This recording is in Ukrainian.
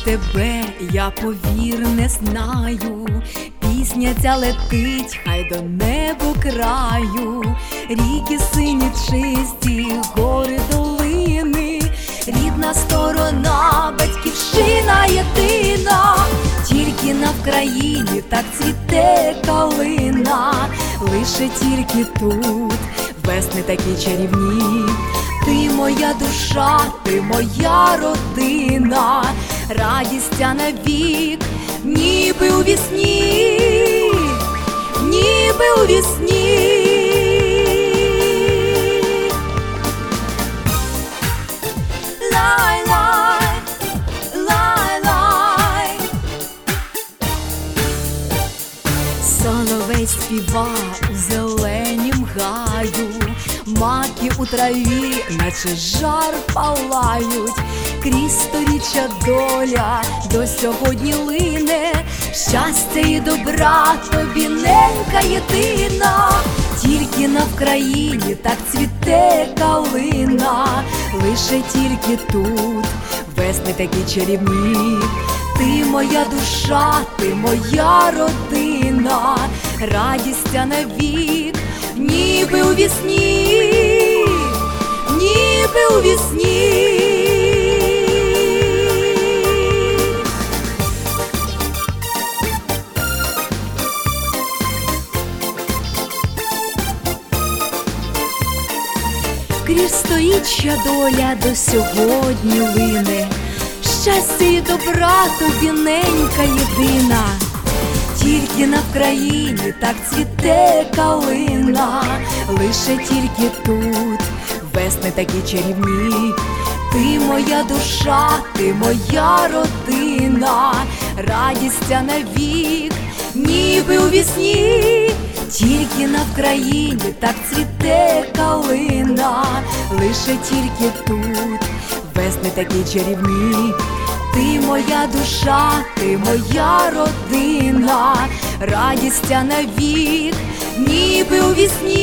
тебе я, повір, не знаю. Пісня ця летить, хай до небу краю. Ріки сині чисті, гори, долини, рідна сторона, батьківщина єдина. Тільки на Вкраїні так цвіте калина, лише тільки тут весни такі чарівні. Ти моя душа, ти моя родина, радість навік, ніби у вісні, ніби у вісні. Лай-лай, лай-лай. Соловей співа у зеленім гаю, маки у траві, наче жар палають. Крізь сторіччя доля до сьогодні лине, щастя і добра тобі, ненька єдина. Тільки на Вкраїні так цвіте калина, лише тільки тут весни такі чарівні. Ти моя душа, ти моя родина, радість навік, ніби у вісні, ніби у вісні. Крізь сторіччя доля до сьогодні лине, щастя і добра тобі, ненька єдина. Тільки на Вкраїні так цвіте калина, лише тільки тут весни такі чарівні. Ти моя душа, ти моя родина, радість навік, ніби у вісні. Тільки на Вкраїні так цвіте калина, лише тільки тут весни такі чарівні. Ти моя душа, ти моя родина, радість навік, ніби у вісні.